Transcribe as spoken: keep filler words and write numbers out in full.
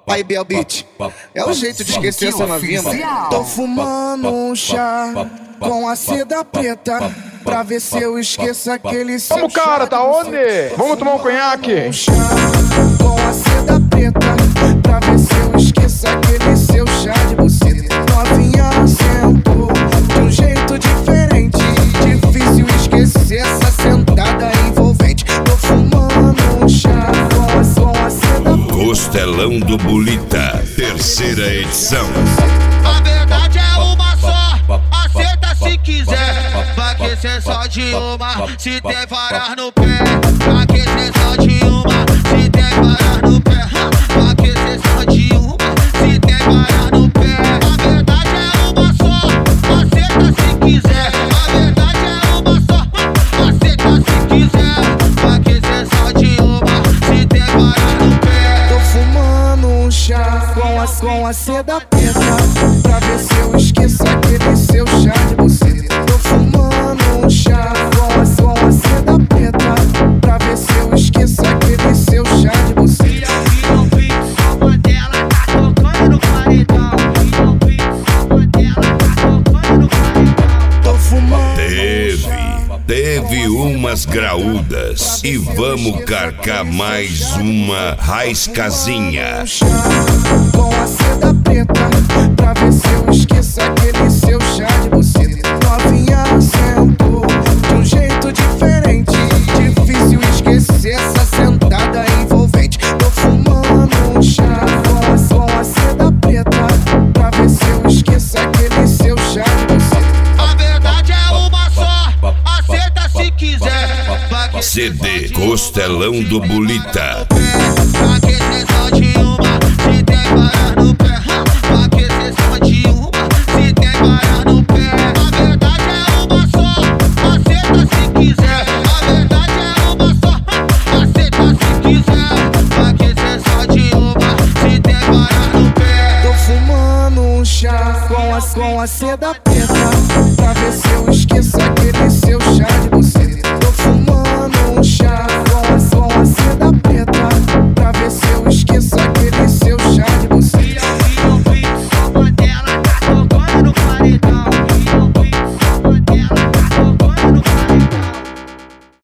Aí, Bel Beat, é o jeito de esquecer essa novinha, mano. Tô fumando um chá com a seda preta pra ver se eu esqueço aquele seu. Vamos, cara, tá onde? Vamos tomar um conhaque? Um chá com a seda preta pra ver se eu esqueço aquele seu chá de buceta. Novinha sentou de um jeito diferente, difícil esquecer essa sentada envolvente. Tô fumando um chá com a, com a seda preta. Costelão do Bulita, terceira edição. A verdade é uma só, aceita se quiser. Vai que cê só de uma, se tem varas no pé. Vai que cê só de uma, se tem varas no pé. Vai que cê só de uma, se tem varas no pé. A verdade é uma só, aceita se quiser. A verdade é uma só, aceita se quiser. Vai que cê só de uma, se tem varas no pé. Tô fumando um chá com a, com a seda preta pra ver se eu esqueço aquele seu chá de buceta. Tô fumando um chá com a, com a seda preta pra ver se eu esqueço aquele seu chá de buceta. E ao vivo, só dela tá tocando no paredão. E ao vivo, só dela tá tocando no paredão. Tô fumando Teve, teve umas graúdas e vamos carcar mais uma raiscazinha. um chá com a seda preta pra ver se eu esqueço aquele seu chá de buceta. Novinha sentou de um jeito diferente, difícil esquecer essa sentada envolvente. Tô fumando um chá com a, com a seda preta pra ver se eu esqueço aquele seu chá de buceta. A verdade é uma só, aceita se quiser. Vai que C D Costelão do Bulita. Vai que cê só de uma, se tem varas no pé. Vai que cê só de uma, se tem varas no pé. A verdade é uma só, aceita se quiser. A verdade é uma só, aceita se quiser. Vai que cê só de uma, se tem varas no pé. Tô fumando um chá com a, com a seda preta pra ver se eu esqueço aquele seu chá de buceta.